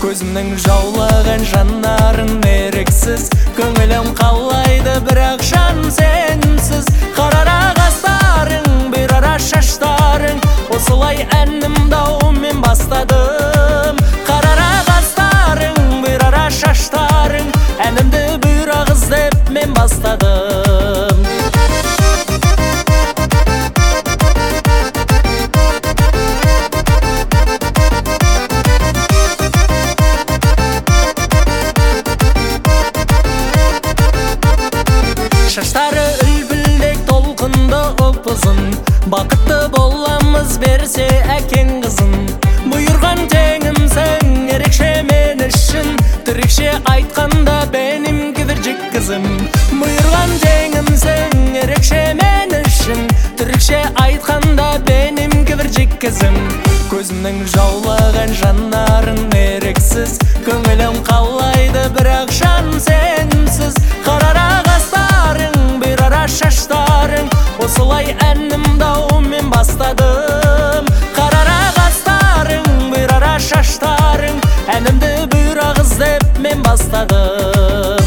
Көзімнің жаулаған жаннарын еріксіз, көңілім қалайды бірақ жан сенсіз. Қарара қастарың, бұйрара шаштарың, осылай әнімді аумен бастадым. Қарара қастарың, бұйрара шаштарың, әнімді бұйрақ іздеп мен бастадым. Шаштары үлбілдек толқынды ұп-ұзын, бақытты боламыз берсе әкең қызын. Бұйырған теңімсің, ерекше мен үшін, түрікше айтқанда бенім кібіржік қызым. Бұйырған теңімсің, ерекше мен үшін, түрікше айтқанда бенім кібіржік қызым. Көзімнің жаулаған жаннарын еріксіз, көңілім қалайды бірақ жан сенсіз. Қарара шаштарың, осылай әнімді аумен бастадым. Қарара қастарың, бұйрара шаштарың, әнімді бұйрақ іздеп мен бастадым.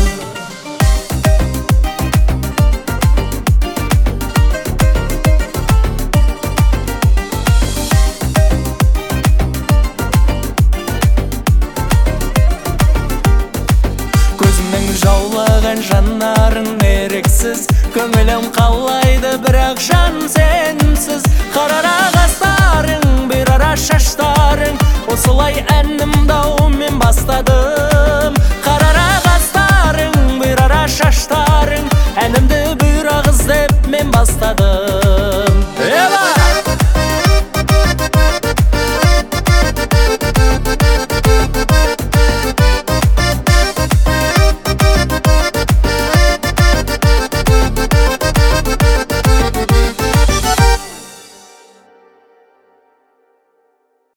Көзімнің жаулаған жаннарын еріксіз, көңілім қалайды бірақ жан сенсіз. Қарара қастарың, бұйрара шаштарың, осылай әнім